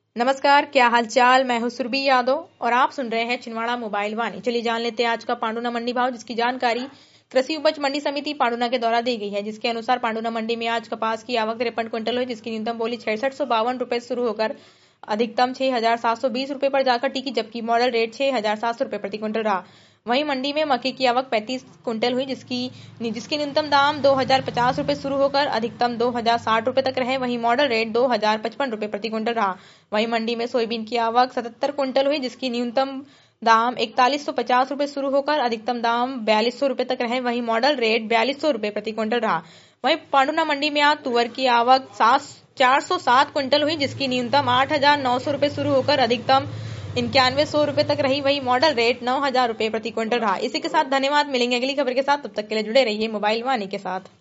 नमस्कार, क्या हालचाल। मैं हूं सुरभि यादव और आप सुन रहे हैं छिंदवाड़ा मोबाइल वाणी। चलिए जान लेते हैं आज का पांडुना मंडी भाव, जिसकी जानकारी कृषि उपज मंडी समिति पांडुना के द्वारा दी गई है। जिसके अनुसार पांडुना मंडी में आज कपास की आवक 53 क्विंटल हुई, जिसकी न्यूनतम बोली 6652 रुपए शुरू होकर अधिकतम 6720 रुपए पर जाकर टिकी, जबकि मॉडल रेट 6700 रुपए प्रति क्विंटल रहा। वहीं मंडी में मक्के की आवक 35 क्विंटल हुई, जिसकी न्यूनतम दाम 2050 रुपए शुरू होकर अधिकतम 2060 रुपए तक रहे। वहीं मॉडल रेट 2055 रुपए प्रति क्विंटल रहा। वहीं मंडी में सोयाबीन की आवक 77 क्विंटल हुई, जिसकी न्यूनतम दाम 4150 रुपए शुरू होकर अधिकतम दाम 4200 रुपए तक रहे। वहीं मॉडल रेट 4200 रुपए प्रति क्विंटल रहा। वहीं पांडुना मंडी में आज तुअर की आवक 407 क्विंटल हुई, जिसकी न्यूनतम 8900 रुपए शुरू होकर अधिकतम 9100 रुपए तक रही। वही मॉडल रेट 9000 रुपए प्रति क्विंटल रहा। इसी के साथ धन्यवाद। मिलेंगे अगली खबर के साथ, तब तक के लिए जुड़े रहिए मोबाइल वाणी के साथ।